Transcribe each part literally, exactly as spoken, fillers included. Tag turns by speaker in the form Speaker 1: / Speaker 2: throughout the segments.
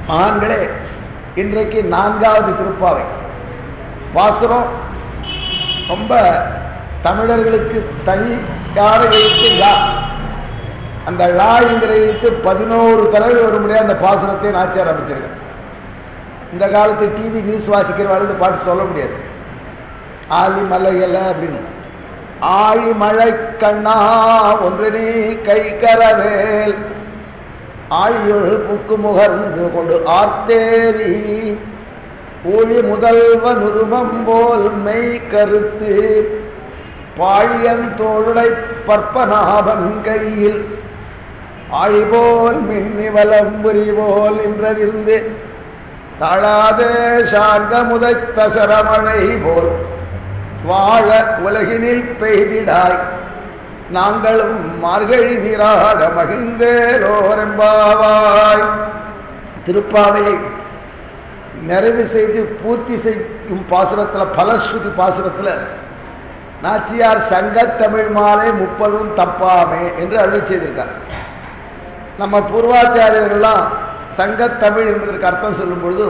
Speaker 1: மகான்களே, இன்றைக்கு நான்காவது திருப்பாவை பாசுரம். ரொம்ப தமிழர்களுக்கு தனியான எழுத்து லா. அந்த லா என்கிற எழுத்து பதினோரு தடவை ஒரு முறையாக அந்த பாசுரத்தை நாச்சியார் அமைச்சிருக்கேன். இந்த காலத்து டிவி நியூஸ் வாசிக்கிறவாள் இந்த பாட்டு சொல்ல முடியாது. ஆழி மலையல அப்படின்னு ஆழி மழை கண்ணா ஒன்று நீ கை கரவேல் ஆழியுள் புக்கு முகர்ந்து கொண்டு ஆத்தேரி ஊழி முதல்வன் உருவம் போல் மெய் கருத்து பாழியன் தோளுடை பற்பநாபன் கையில் ஆழி போல் மின்னி வலம்புரி போல் நின்றதிருந்து தாழாதே சார்ந்த முதைத்த சரமழை போல் வாழ உலகினில் பெய்திடாய் நாங்களும் மார்கழி நீராட மகிழ்ந்தேரோரெம்பாவாய். திருப்பாவையை நிறைவு செய்து பூர்த்தி செய்யும் பாசுரத்தில், பலஸ்ருதி பாசுரத்தில் நாச்சியார் சங்கத்தமிழ் மாலை முப்பதும் தப்பாமே என்று அருளி செய்திருக்கார். நம்ம பூர்வாச்சாரியர்கள்லாம் சங்கத்தமிழ் என்பதற்கு அர்த்தம் சொல்லும் பொழுது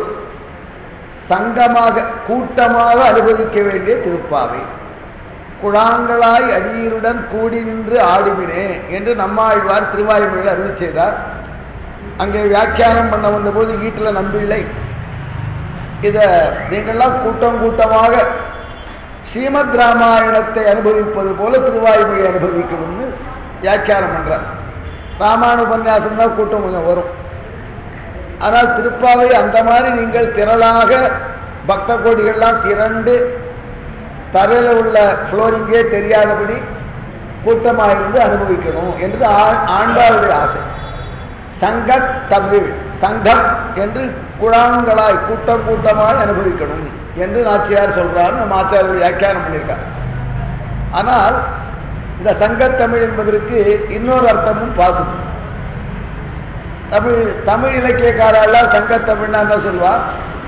Speaker 1: சங்கமாக கூட்டமாக அனுபவிக்க வேண்டிய திருப்பாவை, குழாங்களாய் அடியருடன் கூடி நின்று ஆடுவினே என்று நம்மாழ்வார் திருவாய்மொழியில் அருளி செய்தார். அங்கே வியாக்கியானம் பண்ண வந்தபோது ஈட்டில் நம்பிள்ளை இதை நீங்கள்லாம் கூட்டம் கூட்டமாக ஸ்ரீமத் ராமாயணத்தை அனுபவிப்பது போல திருவாய்மொழி அனுபவிக்கணும்னு வியாக்கியானம் பண்றார். ராமாயண உபன்யாசம் தான் கூட்டம் கொஞ்சம் வரும். ஆனால் திருப்பாவை அந்த மாதிரி நீங்கள் திரளாக பக்த கோடிகள்லாம் திரண்டு தரையில் உள்ள ஃப்ளோரிங்கே தெரியாதபடி கூட்டமாக இருந்து அனுபவிக்கணும் என்று ஆண்டாளுடைய ஆசை. சங்க தமிழ் சங்கம் என்று குழாங்களாய் கூட்டம் கூட்டமாக அனுபவிக்கணும் என்று நாச்சியார் சொல்றார். நம்ம ஆச்சாரியர் வியாக்கியானம் பண்ணியிருக்கார். ஆனால் இந்த சங்கத்தமிழ் என்பதற்கு இன்னொரு அர்த்தமும் பாசும். தமிழ் தமிழ் இலக்கியக்காரெல்லாம் சங்கத்தமிழ்னா என்ன சொல்வார்?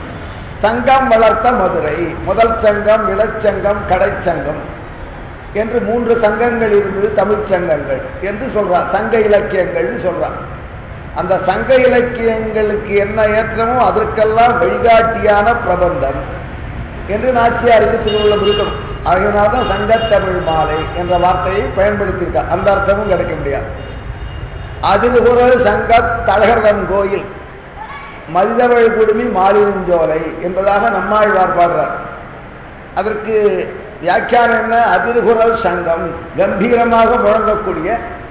Speaker 1: சங்கம் வளர்த்த மதுரை, முதல் சங்கம், இளச்சங்கம், கடைச்சங்கம் என்று மூன்று சங்கங்கள் இருந்தது, தமிழ் சங்கங்கள் என்று சொல்றார். சங்க இலக்கியங்கள்னு சொல்றார். அந்த சங்க இலக்கியங்களுக்கு என்ன ஏற்றமோ அதற்கெல்லாம் வழிகாட்டியான பிரபந்தம் என்று நாச்சியாருக்கு திருவள்ளுவர் இருக்கணும். அதனால்தான் சங்கத்தமிழ் மாலை என்ற வார்த்தையை பயன்படுத்தியிருக்கார். அந்த அர்த்தமும் கிடைக்க முடியாது. அதிர்குரல் சங்க தழகர்தன் கோயில் மதிதவழ் குடுமி மாலிருஞ்சோலை என்பதாக நம்மாழ்வார் பாடுறார். அதற்கு வியாக்கியானம் என்ன? அதிர்குரல் சங்கம், கம்பீரமாக முழங்கக்கூடிய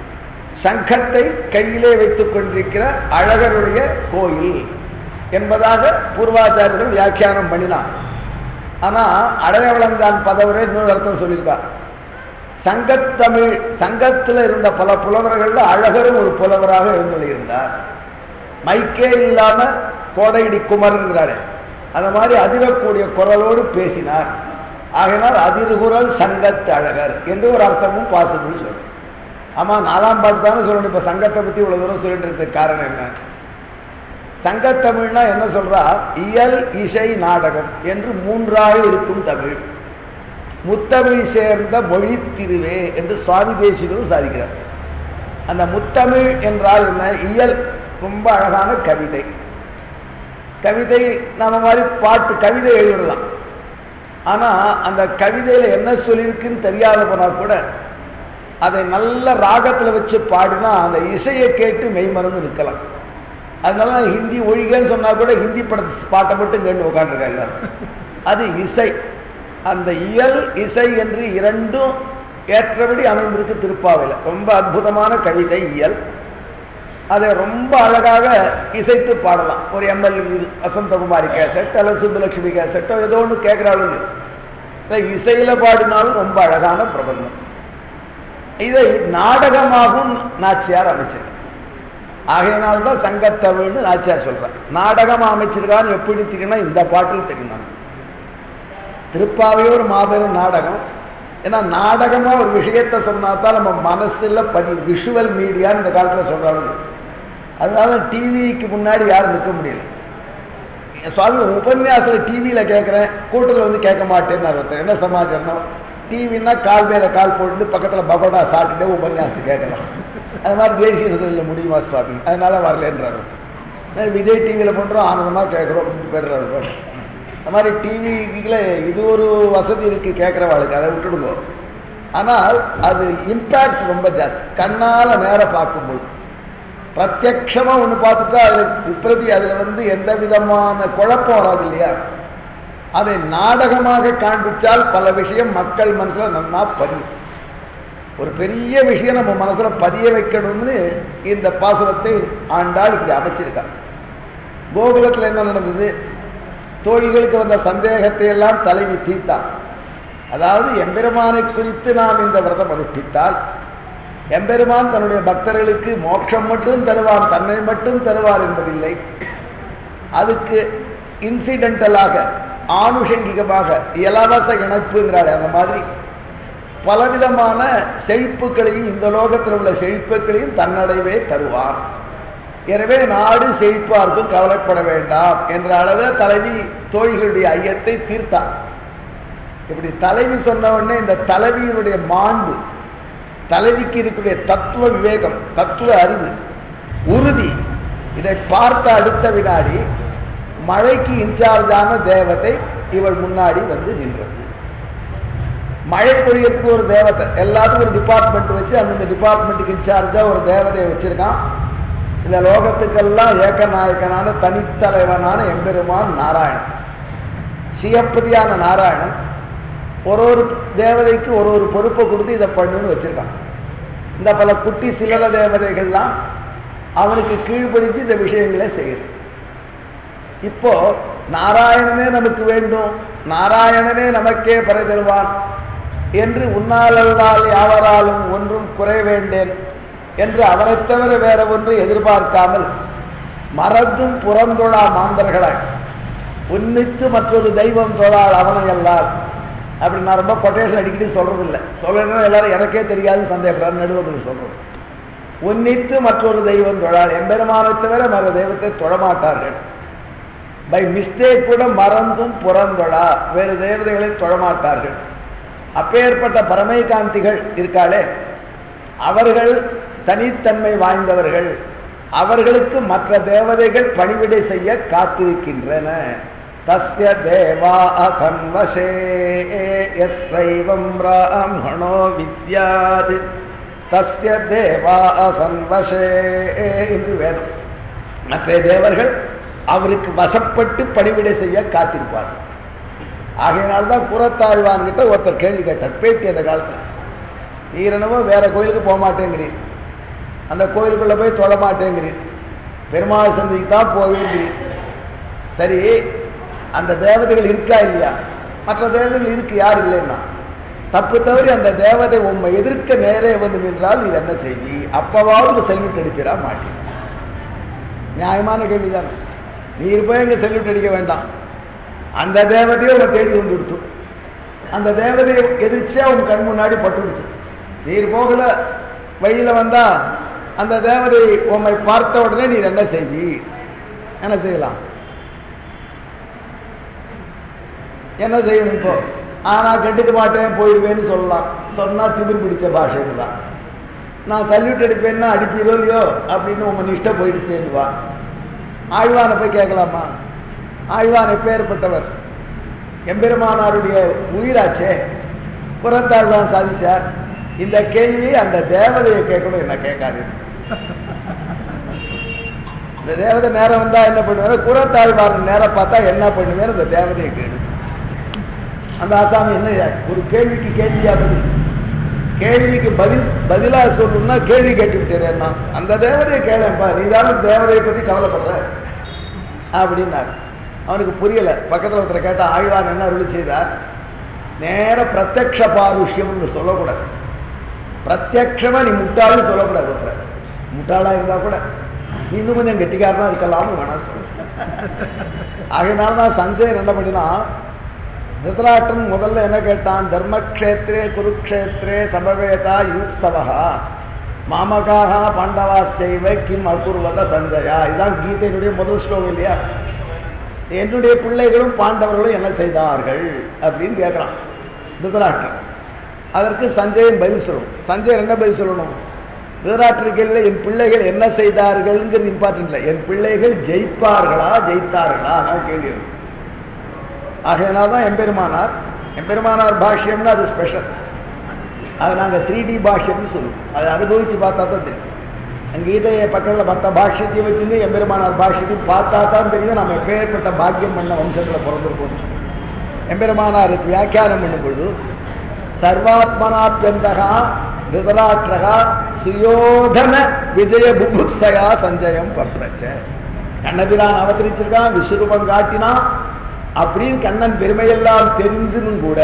Speaker 1: சங்கத்தை கையிலே வைத்துக் கொண்டிருக்கிற அழகருடைய கோயில் என்பதாக பூர்வாச்சாரியர்கள் வியாக்கியானம் பண்ணினார். ஆனால் அடையவளந்தான் பதவரை இன்னொரு அர்த்தம் சொல்லியிருக்கார். சங்கத்தமிழ் சங்கத்தில் இருந்த பல புலவர்கள் அழகரும் ஒரு புலவராக எழுந்துள்ளார். மைக்கே இல்லாம கோடையிடி குமரன்கிறாரு. அந்த மாதிரி அதிரக்கூடிய குரலோடு பேசினார். ஆகினால் அதிர்குரல் சங்கத்து அழகர் என்று ஒரு அர்த்தமும் பாசிபிள் சொல்றேன். ஆமா, நாலாம் பாட்டு தானே சொல்லணும். இப்ப சங்கத்தை பத்தி இவ்வளவு தூரம் சொல்லிட்டு இருக்க காரணம் என்ன? சங்கத்தமிழ்னா என்ன சொல்றா? இயல், இசை, நாடகம் என்று மூன்றாக இருக்கும் தமிழ். முத்தமிழ் சேர்ந்த மொழி திருவே என்று சுவாமி தேசிகரும் சாதிக்கிறார். அந்த முத்தமிழ் என்றால் என்ன? இயல், ரொம்ப அழகான கவிதை. கவிதை நம்ம மாதிரி பாட்டு கவிதை எழுதலாம். ஆனா அந்த கவிதையில என்ன சொல்லியிருக்குன்னு தெரியாத போனா கூட அதை நல்ல ராகத்துல வச்சு பாடினா அந்த இசையை கேட்டு மெய்மறந்து நிற்கலாம். அதனால ஹிந்தி ஒழிகன்னு சொன்னா கூட ஹிந்தி படத்தை பாட்டை மட்டும் கேட்டு உட்காந்துருக்காங்க. அது இசை. அந்த இயல், இசை என்று இரண்டும் ஏற்றபடி அமைந்திருக்கு திருப்பாவையில். ரொம்ப அற்புதமான கவிதை இயல். அதை ரொம்ப அழகாக இசைத்து பாடலாம். ஒரு எம்எல் வசந்தகுமாரி கேசட் அல்லது சுப்புலட்சுமி கேசட்டோ ஏதோ ஒன்று கேட்குறாளுங்க. இசையில பாடினாலும் ரொம்ப அழகான பிரபந்தம். இதை நாடகமாகவும் நாச்சியார் அமைச்சிருக்க. ஆகையினால்தான் சங்கத்தமிழ்னு நாச்சியார் சொல்றார். நாடகம் அமைச்சிருக்கான்னு எப்படி தெரியும்னா இந்த பாட்டில் தெரியும். திருப்பாவே ஒரு மாபெரும் நாடகம். ஏன்னா நாடகமா ஒரு விஷயத்தை சொன்னாதான் நம்ம மனசுல பதி விஷுவல் மீடியான்னு இந்த காலத்தில் சொல்றாங்க. அதனால டிவிக்கு முன்னாடி யாரும் நிற்க முடியல. சுவாமி உபன்யாசத்தில் டிவியில் கேட்குறேன், கூட்டத்தில் வந்து கேட்க மாட்டேன்னு அர்த்தம். என்ன சமாச்சாரம்? டிவின்னா கால் மேலே கால் போட்டு பக்கத்தில் பகோடா சாப்பிட்டுட்டே உபன்யாசத்தை கேட்கலாம். அது மாதிரி தேசிய நிலையில் முடியுமா சுவாமி? அதனால வரலன்றார். விஜய் டிவியில் பண்ணுறோம், ஆனந்தமாக கேட்குறோம் போயிடுறாரு. அந்த மாதிரி டிவியில் இது ஒரு வசதி இருக்குது கேட்குறவாளுக்கு, அதை விட்டுடுங்க. ஆனால் அது இம்பேக்ட் ரொம்ப ஜாஸ்தி. கண்ணால் நேரம் பார்க்கும்போது பிரத்யக்ஷமாக ஒன்று பார்த்துட்டா அதில் விப்ரதி, அதில் வந்து எந்த விதமான குழப்பம் வராது இல்லையா? அதை நாடகமாக காண்பித்தால் பல விஷயம் மக்கள் மனசில் நன்னா பதியும். ஒரு பெரிய விஷயம் நம்ம மனசில் பதிய வைக்கணும்னு இந்த பாசுரத்தை ஆண்டாள் இப்படி அமைச்சிருக்கா. கோகுலத்தில் என்ன நடந்தது? தோழிகளுக்கு வந்த சந்தேகத்தை எல்லாம் தலைவி தீர்த்தான். அதாவது எம்பெருமானை குறித்து நாம் இந்த விரதம் அனுஷ்டித்தால் எம்பெருமான் தன்னுடைய பக்தர்களுக்கு மோட்சம் மட்டும் தருவார், தன்னை மட்டும் தருவார் என்பதில்லை. அதுக்கு இன்சிடென்டலாக ஆனுஷங்கிகமாக இலவச இணைப்புங்கிறாள். அந்த மாதிரி பலவிதமான செழிப்புகளையும் இந்த லோகத்தில் உள்ள செழிப்புகளையும் தன்னடைவே தருவார். எனவே நாடு செழிப்பார்க்கும் கவலைப்பட வேண்டாம் என்ற அளவில் தலைவி தோழிகளுடைய ஐயத்தை தீர்த்தார். இப்படி தலைவி சொன்ன உடனே இந்த தலைவியினுடைய மாண்பு, தலைவிக்கு இருக்கக்கூடிய தத்துவ விவேகம், தத்துவ அறிவு, உறுதி, இதை பார்த்த அடுத்த வினாடி மழைக்கு இன்சார்ஜான தேவதை இவள் முன்னாடி வந்து நின்றது. மழை பொழியத்துக்கு ஒரு தேவதை, எல்லாத்துக்கும் ஒரு டிபார்ட்மெண்ட் வச்சு அந்தந்த டிபார்ட்மெண்ட்டுக்கு இன்சார்ஜா ஒரு தேவதையை வச்சிருக்கான். இந்த லோகத்துக்கெல்லாம் ஏகநாயகனான தனித்தலைவனான எம்பெருமான் நாராயணன், சிவப்பதியான நாராயணன் ஒரு ஒரு தேவதைக்கு ஒரு ஒரு பொறுப்பை கொடுத்து இதை பண்ணுன்னு வச்சிருக்கான். இந்த பல குட்டி சிலர தேவதைகள்லாம் அவனுக்கு கீழ்படித்து இந்த விஷயங்களை செய்யுது. இப்போ நாராயணனே நமக்கு வேண்டும், நாராயணனே நமக்கே பறை தருவான் என்று உன்னாலல்லால் யாவராலும் ஒன்றும் குறை வேண்டேன் என்று அவரை தவிர வேற ஒன்று எதிர்பார்க்காமல் மறந்தும் புறந்தொழா மாந்தர்களாய் உன்னித்து மற்றொரு தெய்வம் தொழால் அவனையல்லால். அப்படி நான் ரொம்ப கொட்டேஷன் அடிக்கடி சொல்றது இல்லை, சொல்லணும் எல்லாரும் எனக்கே தெரியாது சந்தேகப்படாது நடுவர்கள் சொல்றது. உன்னித்து மற்றொரு தெய்வம் தொழால், எம்பெருமானை தவிர மற்ற தெய்வத்தை தொழமாட்டார்கள். பை மிஸ்டேக் கூட மறந்தும் புறந்தொழா வேறு தேவதைகளை தொழமாட்டார்கள். அப்பேற்பட்ட பரமைகாந்திகள் இருக்காளே, அவர்கள் தனித்தன்மை வாய்ந்தவர்கள். அவர்களுக்கு மற்ற தேவதைகள் பணிவிடை செய்ய காத்திருக்கின்றன. தஸ்ய தேவா அசன்வசே யஸ்ரைவம் பிராமணோ வித்யாத் தஸ்ய தேவா அசன்வசே என்று வேணும். மற்ற தேவர்கள் அவருக்கு வசப்பட்டு பணிவிடை செய்ய காத்திருப்பார்கள். ஆகையினால்தான் புறத்தாழ்வான்கிட்ட ஒருத்தர் கேள்வி கேட்டார், பேட்டி அந்த காலத்தில். நீர் என்னவோ வேற கோயிலுக்கு போக மாட்டேங்கிறீர், அந்த கோயிலுக்குள்ள போய் தொழ மாட்டேங்கிறீர், பெருமாள் சந்திக்கு தான் போவேங்கிறீர். சரி, அந்த தேவதைகள் இருக்கா இல்லையா? மற்ற தேவதைகள் இருக்கு, யார் இல்லைன்னா தப்பு தவறி அந்த தேவதை உண்மை எதிர்க்க நேரே வந்து நின்றால் நீர் என்ன செய்வி? அப்பவாவது செல்யூட் அடிக்கிறா மாட்டீங்க. நியாயமான கேள்விதானே. நீர் போய் எங்க செல்யூட் அடிக்க வேண்டாம், அந்த தேவதையை உங்க தேடி வந்து கொடுத்து அந்த தேவதையை எதிர்ச்சியா உங்க கண் முன்னாடி பட்டு கொடுத்து நீர் போகல வழியில வந்தா அந்த தேவதை உண்மை பார்த்த உடனே நீர் என்ன செய்வி? என்ன செய்யலாம்? என்ன செய்யணும்? இப்போ ஆனா கண்டுக்க மாட்டேன் போயிடுவேன்னு சொல்லலாம். சொன்னா திமிர் பிடிச்ச பாஷைன்னு தான். நான் சல்யூட் அடிப்பேன்னா அடிப்பீரோ இல்லையோ அப்படின்னு உங்க நிஷ்ட போயிட்டு தேர்ந்துவா. ஆழ்வானை போய் கேட்கலாமா? ஆழ்வான் எப்பேற்பட்டவர்? எம்பெருமானாருடைய உயிராச்சே. புறத்தாழ்வான் சாதிச்சார். இந்த கேள்வியை அந்த தேவதையை கேட்கணும், என்ன கேட்காது. இந்த தேவதை நேரம் வந்தா என்ன பண்ணுவேன், புறத்தாழ்வார் நேரம் பார்த்தா என்ன பண்ணுவேன் இந்த தேவதையை கேடு. அந்த ஆசாமி என்ன ஒரு கேள்விக்கு கேள்வியா பதில், கேள்விக்கு பதில் பதிலா சொல்லணும்னா கேள்வி கேட்டுவிட்டேன். அந்த தேவதையை கேளப்பா, நீதானும் தேவதையை பத்தி கவலைப்படுற அப்படின்னாரு. அவனுக்கு புரியல. பக்கத்தில் ஒருத்தர் கேட்டா ஆழ்வான் என்ன அருளி செய்தார்? நேர பிரத்யக்ஷ பாருஷ்யம்னு சொல்லக்கூடாது. பிரத்யக்ஷமா நீ முட்டாள்னு சொல்லக்கூடாது. ஒருத்தர் முட்டாளா இருந்தா கூட நீ இன்னும் கொஞ்சம் கெட்டிக்காரனா இருக்கலாம்னு வேணா சொல்ல. ஆகையினால்தான் சஞ்சயன் என்ன பண்ணினா, திருதராஷ்டிரன் முதல்ல என்ன கேட்டான்? தர்மக்ஷேத்ரே குருக்ஷேத்ரே சமவேதா யுத்சவா மாமகாக பாண்டவாச்சைவ கிம் அகுர்வத சஞ்சயா. இதுதான் கீதையினுடைய முதல் ஸ்லோகம் இல்லையா? என்னுடைய பிள்ளைகளும் பாண்டவர்களும் என்ன செய்தார்கள் அப்படின்னு கேட்கிறான் திருதராஷ்டிரன். அதற்கு சஞ்சயன் பதில் சொல்லணும். சஞ்சயன் என்ன பதில் சொல்லணும்? திருதராட்டிரத்தில் என் பிள்ளைகள் என்ன செய்தார்கள்ங்கிறது இம்பார்ட்டன்ட் இல்லை, என் பிள்ளைகள் ஜெயிப்பார்களா ஜெயித்தார்களா நான் கேள்வி. ஆகையினால்தான் எம்பெருமானார் எம்பெருமானார் பாஷ்யம்னு அது ஸ்பெஷல். அதை நாங்கள் த்ரீ டி பாஷ்யம்னு சொல்லுவோம். அதை அனுபவித்து பார்த்தா தான் தெரியும். கீதையை பக்கத்தில் மற்ற பாஷ்யத்தையும் வச்சுருந்து எம்பெருமானார் பாஷ்யத்தையும் பார்த்தா தான் தெரியும் நம்ம எப்பேற்பட்ட பாக்கியம் பண்ண வம்சத்தில் பிறந்திருக்கோம். எம்பெருமானாருக்கு வியாக்கியானம் பண்ணும் பொழுது சர்வாத்மனாத்யந்தகா திருதராஷ்டிரகா சுயோதன விஜய புபுக்ஷயா சஞ்சயம் பப்ரச்ச. கண்ணபிரான் அவதரிச்சிருக்கான், விஸ்வரூபம் காட்டினான் அப்படின்னு கண்ணன் பெருமையெல்லாம் தெரிந்தும் கூட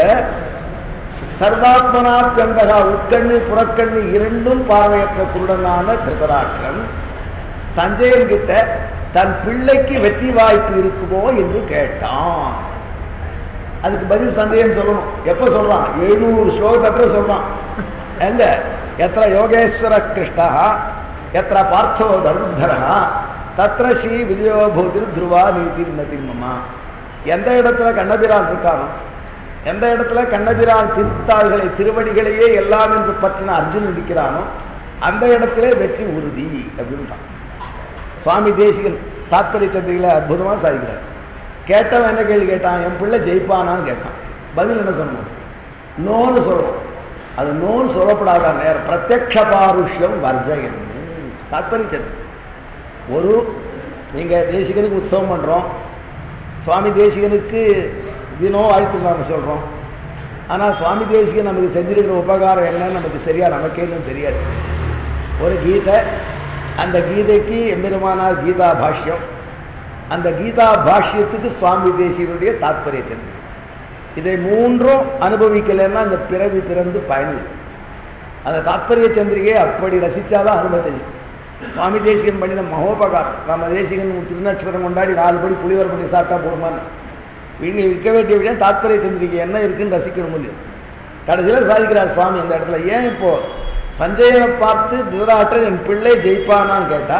Speaker 1: சர்வாத்மனாத்யந்தகா உட்கண்ணு புறக்கண்ணு இரண்டும் பார்வையற்ற குருடனான திருதராஷ்டிரன் சஞ்சயன் கிட்ட தன் பிள்ளைக்கு வெற்றி வாய்ப்பு இருக்குமோ என்று கேட்டான். அதுக்கு பதில் சந்தேகம் சொல்லணும். எப்ப சொல்றான்? எழுநூறு ஸ்லோகத்தை சொல்றான். எங்க எத்திர யோகேஸ்வர கிருஷ்ணா எத்திர பார்த்தோ தருத்தரா தத்திர ஸ்ரீ விஜயோபூதி துருவா நீதி நதிர்மமா. எந்த இடத்துல கண்ணபிரான் இருக்கானோ, எந்த இடத்துல கண்ணபிரான் திருத்தாள்களை திருவடிகளையே எல்லாம் என்று பற்றின அர்ஜுனன் இருக்கிறானோ அந்த இடத்துல வெற்றி உறுதி அப்படின்றான். சுவாமி தேசிகன் தாத்பரிய சந்திரிகளை அற்புதமா சாதிக்கிறார். கேட்டவன் என்ன கேள்வி கேட்டான்? என் பிள்ளை ஜெயிப்பானான்னு கேட்டான். பதில் என்ன சொன்னான்? நோன்னு சொல்றோம். அது நோன்னு சொல்லப்படாத நேரம் பிரத்யக்ஷ பாருஷ்யம் வர்ஜயன் தாத்பரிய சந்திரி. ஒரு நீங்க தேசிகனுக்கு உற்சவம் பண்றோம், சுவாமி தேசிகனுக்கு தினம் வாழ்த்து நாம சொல்றோம். ஆனால் சுவாமி தேசிகன் நமக்கு செஞ்சிருக்கிற உபகாரம் என்னன்னு நமக்கு சரியா நமக்கே தெரியாது. ஒரு கீதை, அந்த கீதைக்கு எம்பெருமானார் கீதா பாஷ்யம், அந்த கீதா பாஷ்யத்துக்கு சுவாமி தேசிகனுடைய தாத்பரிய சந்திரி. இதை மூன்றும் அனுபவிக்கலைன்னா அந்த பிறவி பிறந்து பயனில்லை. அந்த தாத்பரிய சந்திரிகையை அப்படி ரசிச்சாதான் அனுபவம். சுவாமி தேசிகன் பண்ணின மகோபகாரம். நம்ம தேசிகன் திருநட்சத்திரம் கொண்டாடி நாலு படி புலிவர் பண்ணி சாப்பிட்டா போடுமான்னு இங்கே விற்க வேண்டிய விட தாத்பரிய சந்திரிகை என்ன இருக்குன்னு ரசிக்கணும் முடியும். கடைசியில் சாதிக்கிறார் சுவாமி அந்த இடத்துல. ஏன் இப்போ சஞ்சயனை பார்த்து திருதராஷ்டிரன் என் பிள்ளை ஜெயிப்பானான்னு கேட்டா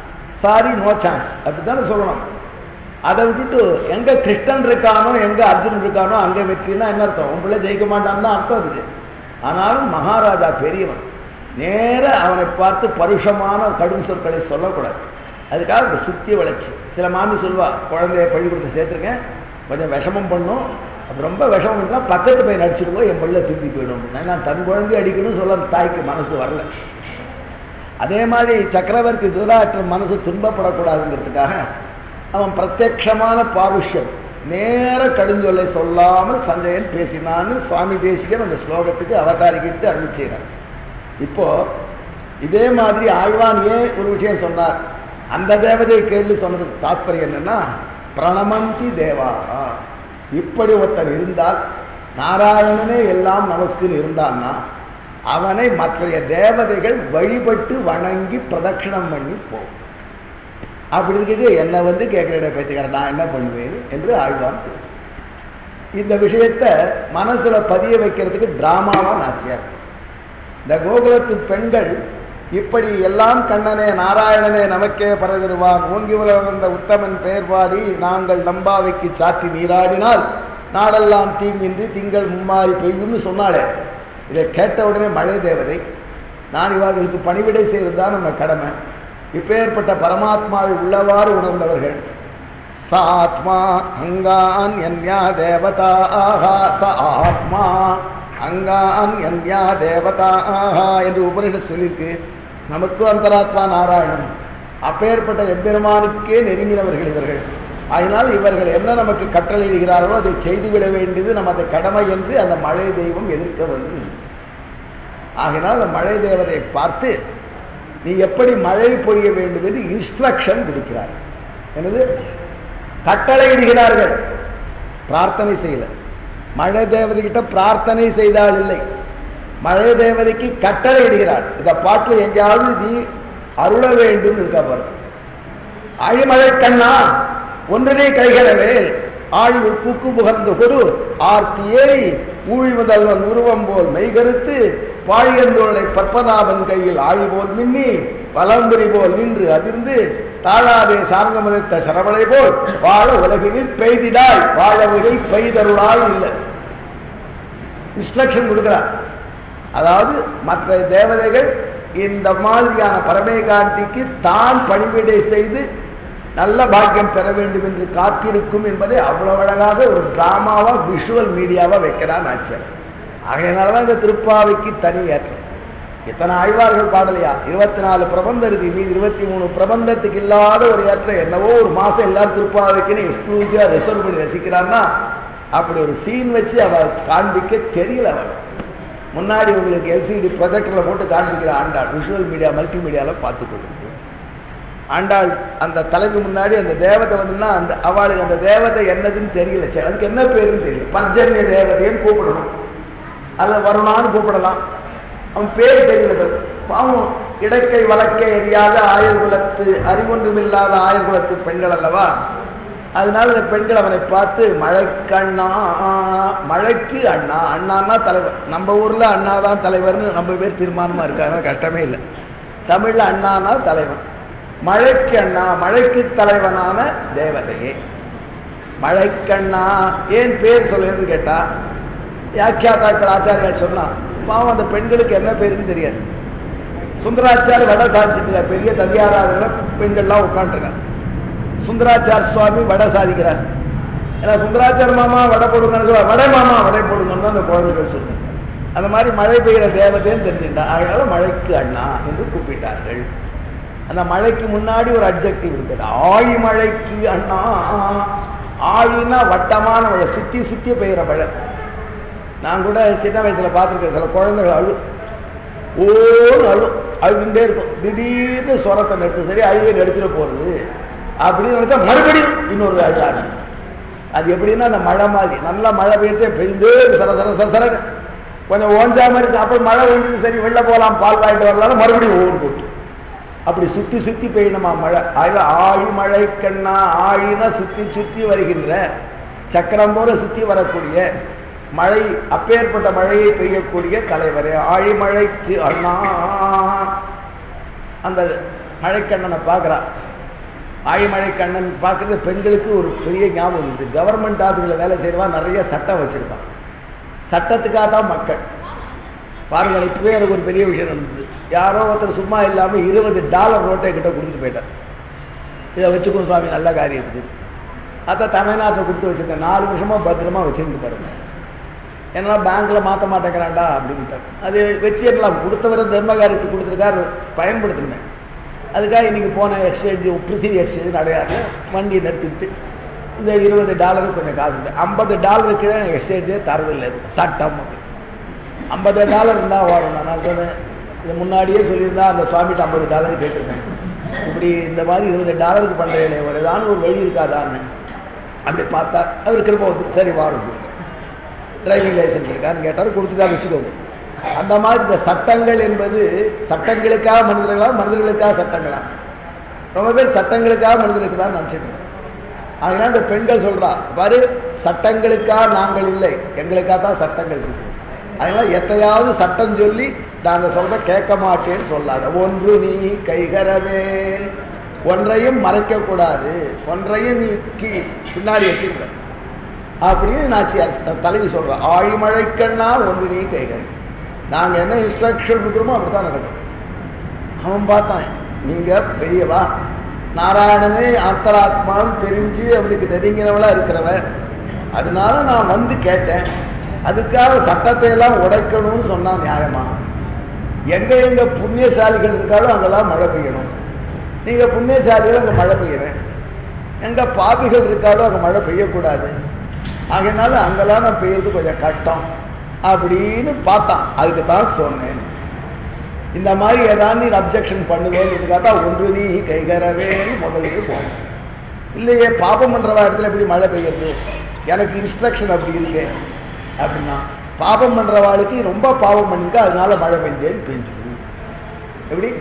Speaker 1: சாரி நோ சான்ஸ் அப்படித்தானே சொல்லணும். அதை விட்டுட்டு எங்க கிருஷ்ணன் இருக்கானோ எங்க அர்ஜுனன் இருக்கானோ அங்கே வெற்றினா என்ன அர்த்தம்? உன் பிள்ளை ஜெயிக்க மாட்டான்னு தான் அர்த்தம் அதுக்கு. ஆனாலும் மகாராஜா பெரியவன், நேர அவனை பார்த்து பருஷமான கடும் சொற்களை சொல்லக்கூடாது. அதுக்காக சுத்தி வளைச்சு சில மாமி சொல்வா, குழந்தைய பள்ளிக்கூடத்தை சேர்த்துருக்கேன், கொஞ்சம் விஷமம் பண்ணும், அது ரொம்ப விஷமம் இருந்தால் பக்கத்து போய் நடிச்சுடுவோம், என் பிள்ளை திரும்பி போயிடும். நான் தன் குழந்தைய அடிக்கணும்னு சொல்ல தாய்க்கு மனசு வரல. அதே மாதிரி சக்கரவர்த்தி திருதராஷ்டிரன் மனசு துன்பப்படக்கூடாதுங்கிறதுக்காக அவன் பிரத்யக்ஷமான பாருஷ்யம் நேர கடுஞ்சொல்லை சொல்லாமல் சஞ்சயன் பேசினான்னு சுவாமி தேசிகன் அந்த ஸ்லோகத்துக்கு அவதாரிக்கிட்டு அருள் செய்கிறார். இப்போ இதே மாதிரி ஆழ்வான் ஏன் ஒரு விஷயம் சொன்னார்? அந்த தேவதையை கேள்வி சொன்னதுக்கு தாத்பரியம் என்னன்னா, பிரணமந்தி தேவா, இப்படி ஒருத்தன் இருந்தால் நாராயணனே எல்லாம் நமக்கு இருந்தான்னா அவனை மற்றைய தேவதைகள் வழிபட்டு வணங்கி பிரதட்சிணம் பண்ணி போகும். அப்படி இருக்குது என்னை வந்து கேட்கிற பேச்சுக்கிற நான் என்ன பண்ணுவேன் என்று ஆழ்வான். இந்த விஷயத்தை மனசுல பதிய வைக்கிறதுக்கு டிராமாவா நாச்சியார். இந்த கோகுலத்து பெண்கள் இப்படி எல்லாம் கண்ணனே நாராயணனே நமக்கே பரதருவான் ஓங்கி உலகின்ற உத்தமன் பெயர் பாடி நாங்கள் நம்பாவைக்கு சாற்றி நீராடினால் நாடெல்லாம் தீங்கின்றி திங்கள் மும்மாறி பெய்யும்னு சொன்னாலே, இதை கேட்ட உடனே மழை தேவதை நான் இவர்களுக்கு பணிவிடை செய்வதுதான் நம்ம கடமை. இப்பேற்பட்ட பரமாத்மாவை உள்ளவாறு உணர்ந்தவர்கள் சாத்மா அங்கான் யன்யா தேவதா ஆஹா ச ஆத்மா அங்கான் யன்யா தேவதா ஆஹா என்று உபனிஷத் சொல்லியிருக்கு. நமக்கும் அந்தராத்மா நாராயணன், அப்பேற்பட்ட எம்பெருமானுக்கே நெருங்கினவர்கள் இவர்கள். அதனால் இவர்கள் என்ன நமக்கு கட்டளையிடுகிறார்களோ அதை செய்துவிட வேண்டியது நமது கடமை என்று அந்த மழை தெய்வம் எதிர்க்க வந்து, ஆகினால் அந்த மழை தேவதையை பார்த்து நீ எப்படி மழை பொழிய வேண்டும் என்று இன்ஸ்ட்ரக்ஷன் கொடுக்கிறார். எனது கட்டளையிடுகிறார்கள், பிரார்த்தனை செய்யல. மழை தேவதை கிட்ட பிரார்த்தனை செய்தால் இல்லை, மழை தேவதைக்கு கட்டளை இடுகிறார். இந்த பாட்டில் எங்கேயாவது நீ அருள வேண்டும் இருக்கா பாரு. ஆழிமழை கண்ணா ஒன்றனே கைகளவே ஆழிவு கூக்கு புகர்ந்து கொடு ஆர்த்தி ஏறி ஊழி முதல்வன் உருவம் போல் மெய்கருத்து பாழியந்தோளை பற்பனாவன் கையில் ஆழி போல் மின்னி பலம்புரி போல் நின்று அதிர்ந்து தாழாதே சார்ந்தமளித்த சரவணை போல் வாழ உலகில் பெய்திடாய் வாழ வகை பெய்தருளாய் இல்லை. இன்ஸ்ட்ரக்ஷன் கொடுக்கிறார். அதாவது மற்ற தேவதைகள் இந்த மாதிரியான பரமேகாந்திக்கு தான் பணிவிடை செய்து நல்ல பாக்கியம் பெற வேண்டும் என்று காத்திருக்கும் என்பதை அவ்வளவு அழகாக ஒரு டிராமாவா விஷுவல் மீடியாவா வைக்கிறான் ஆச்சார். ஆகையினாலதான் இந்த திருப்பாவைக்கு தனி ஏற்றம். இத்தனை ஆழ்வார்கள் பாடலையா, இருபத்தி நாலு பிரபந்தம் இருக்கு, மீது இருபத்தி மூணு பிரபந்தத்துக்கு இல்லாத ஒரு ஏற்றம். என்னவோ ஒரு மாசம் எல்லாரும் திருப்பாவைக்குன்னு எக்ஸ்க்ளூசிவா ரிசர்வ் பண்ணி ரசிக்கிறான்னா அப்படி ஒரு சீன் வச்சு அவ காண்பிக்க தெரியல. அவள் முன்னாடி உங்களுக்கு எல்சிடி ப்ரொஜெக்டர்ல போட்டு காண்பிக்கிற ஆண்டாள் விஷுவல் மீடியா மல்டிமீடியால பார்த்து கொண்டு ஆண்டாள் அந்த தலைக்கு முன்னாடி அந்த தேவதை வந்துன்னா அந்த அவளுக்கு அந்த தேவதை என்னதுன்னு தெரியல. சரி, அதுக்கு என்ன பேருன்னு தெரியல. பஞ்சன்ய தேவதைன்னு கூப்பிடணும், அல்ல வருணான்னு கூப்பிடலாம், அவன் பேர் தெரியல. பாவம் இடக்கை வழக்கை எரியாத ஆயுர்குலத்து அறிவொன்றுமில்லாத ஆயுர்குலத்து பெண்கள் அல்லவா. அதனால இந்த பெண்கள் அவனை பார்த்து மழைக்கண்ணா, மழைக்கு அண்ணா, அண்ணான்னா தலைவர். நம்ம ஊர்ல அண்ணாதான் தலைவர்னு நம்ம பேர் தீர்மானமா இருக்காங்க, கஷ்டமே இல்லை. தமிழ்ல அண்ணானா தலைவன், மழைக்கு அண்ணா, மழைக்கு தலைவனான தேவதையே. மழைக்கண்ணா ஏன் பேர் சொல்லுன்னு கேட்டா வியாக்கியாதாக்கள் ஆச்சாரியால் சொன்னா பாவம் அந்த பெண்களுக்கு என்ன பேருன்னு தெரியாது. சுந்தராச்சார் வடை சாதிச்சுட்டு பெரிய ததியாராதன பெண்கள்லாம் உட்காந்துருக்காங்க. சுந்தராச்சார் சுவாமி வடை சாதிக்கிறார். ஏன்னா சுந்தராச்சார் மாமா வடை போடுங்கன்னு சொல்ல, வடை மாமா வடை போடுங்கன்னு அந்த குழந்தைகள் சொல்லுங்க. அந்த மாதிரி மழை பெய்கிற தேவதைன்னு தெரிஞ்சுட்டா, அதனால மழைக்கு அண்ணா என்று கூப்பிட்டார்கள். அந்த மழைக்கு முன்னாடி ஒரு அட்ஜெக்டிவ் இருக்குது, ஆழி மழைக்கு அண்ணா. ஆழினா வட்டமான மழை, சுத்தி சுத்தி பெய்கிற மழை. நான் கூட சின்ன வயசுல பார்த்துருக்கேன், சில குழந்தைகள் அழு ஓன்னு அழு அழுதுண்டே இருக்கும். திடீர்னு சொரத்தை நெட்டு சரி அழுகை எடுத்துட போறது அப்படின்னு நினைச்சா மறுபடியும் இன்னொரு அழுகாது. அது எப்படின்னா அந்த மழை மாதிரி நல்லா மழை பெய்ச்சே பெய்தே சர சர சர சர கொஞ்சம் ஓஞ்சாம இருக்கு. அப்புறம் மழை பெய்ஞ்சது சரி வெளில போகலாம் பால் வாங்கிட்டு வரலாம், மறுபடியும் ஓன் போட்டு அப்படி சுத்தி சுத்தி பெய்யணுமா மழை. அதில் ஆழி மழை கண்ணா, ஆழினா சுத்தி சுத்தி வருகின்ற சக்கரம் போல சுத்தி வரக்கூடிய மழை, அப்பேற்பட்ட மழையை பெய்யக்கூடிய தலைவரே ஆழிமழைக்கு அண்ணா. அந்த மழைக்கண்ணனை பார்க்குறான். ஆழிமழை கண்ணன் பார்க்குறது பெண்களுக்கு ஒரு பெரிய ஞாபகம் இருக்குது. கவர்மெண்ட் ஆஃபீஸில் வேலை செய்கிறவா நிறைய சட்டம் வச்சுருப்பான். சட்டத்துக்காக தான் மக்கள் பாருங்கள். இப்பவே எனக்கு ஒரு பெரிய விஷயம் நடந்தது. யாரோ ஒருத்தர் சும்மா இல்லாமல் இருபது டாலர் நோட்டை கிட்ட கொடுத்துட்டு போயிட்டேன். இதை வச்சுக்கணும் சுவாமி நல்ல காரியத்துக்கு. அதை தமிழ்நாட்டில் கொடுத்து வச்சுருக்கேன். நாலு நிமிஷமாக பத்திரமா வச்சுருந்து தருவேன். ஏன்னா பேங்க்கில் மாற்ற மாட்டேங்கிறான்டா அப்படின்ட்டார். அது வச்சுக்கலாம், கொடுத்தவரை தர்மகாரியத்துக்கு கொடுத்துருக்காரு, பயன்படுத்தினேன். அதுக்காக இன்றைக்கி போன எக்ஸ்சேஞ்சு பிருத்திவி எக்ஸ்சேஞ்சு அடையாது வண்டி நிறுத்திட்டு இந்த இருபது டாலருக்கு கொஞ்சம் காசு இல்லை. ஐம்பது டாலருக்கு எக்ஸ்சேஞ்சே தரதில்லை சட்டம். ஐம்பது டாலர் இருந்தால் வரணும். நான் சொன்னேன் இது முன்னாடியே சொல்லியிருந்தா அந்த சுவாமிகிட்ட ஐம்பது டாலர் கேட்டிருக்கேன். இப்படி இந்த மாதிரி இருபது டாலருக்கு பண்ணுறேன், ஒரு ஏதான ஒரு வழி இருக்காதான்னு அப்படி பார்த்தா அவர் கிருப்ப வந்து சரி வாரம் டிரைவிங் லைசன்ஸ் இருக்கான்னு கேட்டார், கொடுத்துட்டா வச்சுக்கோங்க. அந்த மாதிரி இந்த சட்டங்கள் என்பது சட்டங்களுக்காக மனிதர்களா மனிதர்களுக்காக சட்டங்களா? ரொம்ப பேர் சட்டங்களுக்காக மனிதர்களுக்கு தான் நினச்சிட்டு. அதனால இந்த பெண்கள் சொல்றா பாரு, சட்டங்களுக்காக நாங்கள் இல்லை, எங்களுக்காக தான் சட்டங்கள் இருக்கு. அதனால எத்தையாவது சட்டம் சொல்லி நாங்கள் சொல்ற கேட்க மாட்டேன்னு சொல்லாத. ஒன்று நீ கைகரவேல், ஒன்றையும் மறைக்க கூடாது, ஒன்றையும் நீ கீ பின்னாடி வச்சுக்கிற அப்படின்னு நாச்சியார் தலைவி சொல்ற. ஆழிமழைக்கண்ணா ஒன்று நீ கைகரை. நாங்க என்ன இன்ஸ்ட்ரக்ஷன் கொடுக்குறோமோ அப்படித்தான் நடக்கும். அவன் பார்த்தான், நீங்க பெரியவா, நாராயணனே அந்தராத்மான்னு தெரிஞ்சு அவனுக்கு நெருங்கினவளா இருக்கிறவன், அதனால நான் வந்து கேட்டேன். அதுக்காக சட்டத்தை எல்லாம் உடைக்கணும்னு சொன்னா நியாயமா? எங்க எங்க புண்ணியசாலிகள் இருக்காலும் அங்கெல்லாம் மழை பெய்யணும். நீங்க புண்ணியசாலிகள் அங்கே மழை பெய்யறேன், எங்க பாபிகள் இருக்காலும் அங்கே மழை பெய்யக்கூடாது. அதனால அங்கெல்லாம் நான் பெய்யறது கொஞ்சம் கஷ்டம் அப்படின்னு பார்த்தான். அதுக்கு தான் சொன்னேன். இந்த மாதிரி ஏதாவது நீ அப்ஜெக்ஷன் பண்ணுவேன்னு ஒன்று நீ கைகரவேன்னு முதலுக்கு போனேன். இல்லையே பாபம் பண்றவா இடத்துல எப்படி மழை பெய்யறது, எனக்கு இன்ஸ்ட்ரக்ஷன் அப்படி இருக்கு அப்படின்னா, பாபம் பண்றவாளுக்கு ரொம்ப பாவம் பண்ணிருக்கா அதனால மழை பெஞ்சேன்னு பெஞ்சு. எப்படி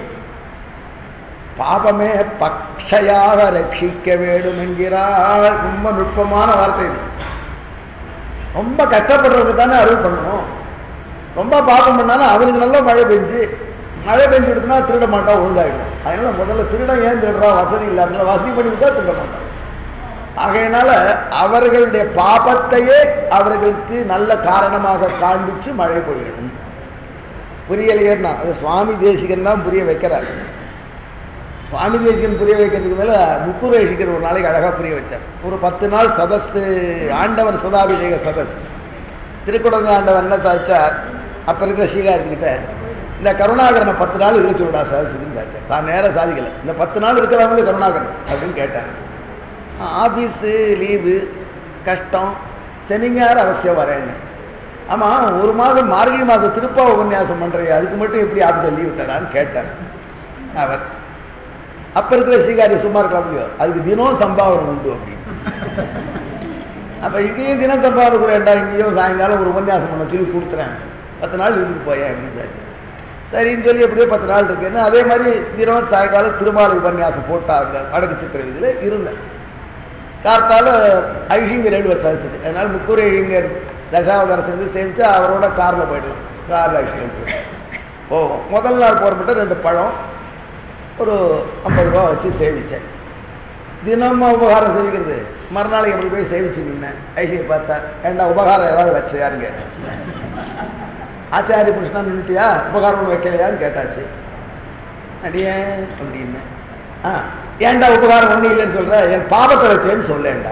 Speaker 1: பாபமே பக்ஷையாக ரட்சிக்க வேண்டும் என்கிறாள். ரொம்ப நுட்பமான வார்த்தை இது. ரொம்ப கஷ்டப்படுறவங்க தானே அருள் பண்ணணும். ரொம்ப பாபம் பண்ணாலும் அவனுக்கு நல்லா மழை பெஞ்சு, மழை பெஞ்சு விடுத்துனா திருட மாட்டான், ஒழுங்காயிடும். அதனால முதல்ல திருடம் ஏன் திருடுறா, வசதி இல்லாத வசதி பண்ணி விட்டா திருட மாட்டான். ஆகையினால அவர்களுடைய பாபத்தையே அவர்களுக்கு நல்ல காரணமாக காண்பிச்சு மழை பொழியணும். புரியலையேன்னா அது சுவாமி தேசிகன் தான் புரிய வைக்கிறார். சுவாமி தேசிகன் புரிய வைக்கிறதுக்கு மேலே முக்கூர் அழிக்கிற ஒரு நாளைக்கு அழகாக புரிய வச்சார். ஒரு பத்து நாள் சதஸ்ஸு ஆண்டவன் சதாபிஷேக சதஸ் திருக்குடந்தை ஆண்டவன் என்ன சாச்சார், அப்போ இருக்கிற ஸ்ரீகாரத்துக்கிட்ட இந்த கருணாகரனை பத்து நாள் இருபத்தி விடா சதஸுக்குன்னு சாச்சார். தான் நேராக சாதிக்கலை, இந்த பத்து நாள் இருக்கிறவங்க கருணாகரன் அப்படின்னு கேட்டார். ஆஃபீஸு லீவு கஷ்டம், செனிங்கார் அவசியம் வரேன்னு. ஆமாம், ஒரு மாதம் மார்கழி மாதம் திருப்பா உபன்யாசம் பண்ணுறீங்க, அதுக்கு மட்டும் எப்படி ஆஃபீஸில் லீவு தரான்னு கேட்டார் அவர். அப்போ இருக்கிற ஸ்ரீகாரி சும்மா இருக்கலாம் முடியும், அதுக்கு தினம் சம்பாவனை உண்டு அப்படின்னு. அப்போ இங்கேயும் தினம் சம்பாவனை கூட வேண்டாம், இங்கேயும் சாயங்காலம் ஒரு உபன்யாசம் பண்ண சொல்லி கொடுத்துறேன், பத்து நாள் இருந்துட்டு போயேன் அப்படின்னு சாச்சு. சரின்னு சொல்லி எப்படியோ பத்து நாள் இருக்குன்னு அதே மாதிரி தினம் சாயங்காலம் திருமாலை உபன்யாசம் போட்டாங்க. வடக்கு சித்திர இதில் இருந்தேன். கார்த்தால ஐஷிங்கர் ஏழு வருஷம் ஆச்சு. அதனால முக்கூர் ஐஷிங்கர் தசாவதாரம் செஞ்சு சேமிச்சு அவரோட காரில் போயிடலாம். காரில் ஐஷிங்கர் போய் போவோம். முதல் நாள் போகிறப்பட்ட ரெண்டு பழம் ஒரு ஐம்பது ரூபா வச்சு சேவித்தேன். தினமும் உபகாரம் சேவிக்கிறது. மறுநாளைக்கு எப்படி போய் சேவிச்சு நின்னேன். ஐஷிங்கர் பார்த்தா, ஏண்டா உபகாரம் ஏதாவது வச்சையான்னு கேட்டேன். ஆச்சாரிய புருஷனா நின்றுட்டியா, உபகாரம் ஒன்று வைக்கலையான்னு கேட்டாச்சு. அடியே அப்படின்னு. ஆ ஏன்டா உபகாரம் ஒன்றும் இல்லைன்னு சொல்ற, என் பாவத்தை வச்சேன்னு சொல்லேன்டா.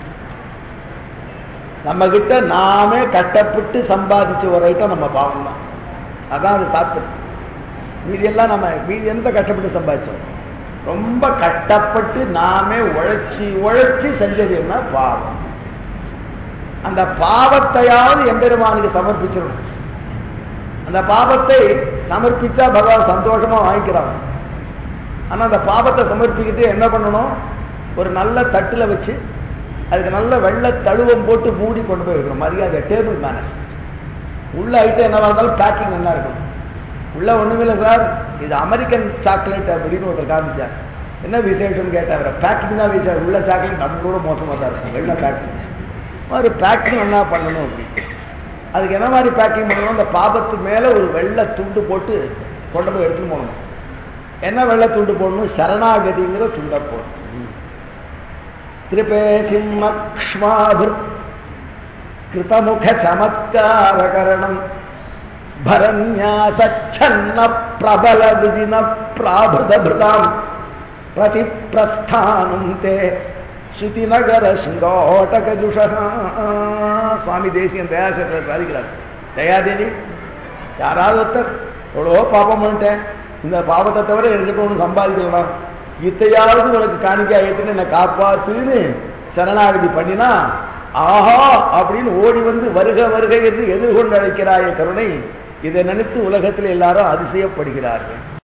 Speaker 1: நம்ம கிட்ட நாமே கட்டப்பட்டு சம்பாதிச்சு ஒரு ஐட்டம் நம்ம பாவம் தான். அதான் அது தாத்து. மீதி எல்லாம் நம்ம மீதி எந்த கஷ்டப்பட்டு சம்பாதிச்சோம், ரொம்ப கட்டப்பட்டு நாமே உழைச்சி உழைச்சி செஞ்சது என்ன பாவம். அந்த பாவத்தையாவது எம்பெருமானுக்கு சமர்ப்பிச்சிடணும். அந்த பாவத்தை சமர்ப்பிச்சா பகவான் சந்தோஷமா வாங்கிக்கிறான். ஆனால் அந்த பாவத்தை சமர்ப்பிக்கிட்டு என்ன பண்ணணும், ஒரு நல்ல தட்டில் வச்சு அதுக்கு நல்ல வெள்ளை தழுவம் போட்டு மூடி கொண்டு போய் வைக்கணும். மரியாதை டேபிள் மேனர்ஸ். உள்ள ஐட்டம் என்னவா இருந்தாலும் பேக்கிங் நல்லா இருக்கணும். உள்ள ஒன்றுமில்லை சார், இது அமெரிக்கன் சாக்லேட் அப்படின்னு ஒருத்தர் காமிச்சார். என்ன விசேஷம்னு கேட்டார். பேக்கிங் தான் வச்சார். உள்ள சாக்லேட் நம்மளோட மோசமாக தான் இருக்கும். வெள்ளை பேக்கிங் மாதிரி பேக்கிங் என்ன பண்ணணும் அப்படி. அதுக்கு என்ன மாதிரி பேக்கிங் பண்ணணும், அந்த பாபத்து மேலே ஒரு வெள்ளை துண்டு போட்டு கொண்டு போய் எடுத்துன்னு போகணும். என்ன வெள்ளை துண்டு போடணும், சரணாகதிங்கிற துண்டை போடணும். திருப்பே சிம்மக்ஷ்மாபுர் கிருதமுக சமத்காரகரணம் பரன்யாசச்சன்ன பிரபல விஜின பிராபுதபிருதாம் பிரதி பிரஸ்தானம் தே ஸ்ருதிநகர சுங்கோட்டகஜுஷ. சுவாமி தேசியன் தயாசத்தில் சாதிக்கிறார். தயாதேவி, யாராவது ஒருத்தர் எவ்வளோ பாபம் பண்ணிட்டேன், இந்த பாவத்தை தவிர என்கிட்ட ஒன்று சம்பாதிக்கலாம், இத்தையாவது உனக்கு காணிக்கை ஆயிடுச்சுன்னு என்னை காப்பாத்துன்னு சரணாகதி பண்ணினா, ஆஹா அப்படின்னு ஓடி வந்து வருக வருக என்று எதிர்கொண்டு அழைக்கிறாய கருணை. இதை நினைத்து உலகத்தில் எல்லாரும் அதிசயப்படுகிறார்கள்.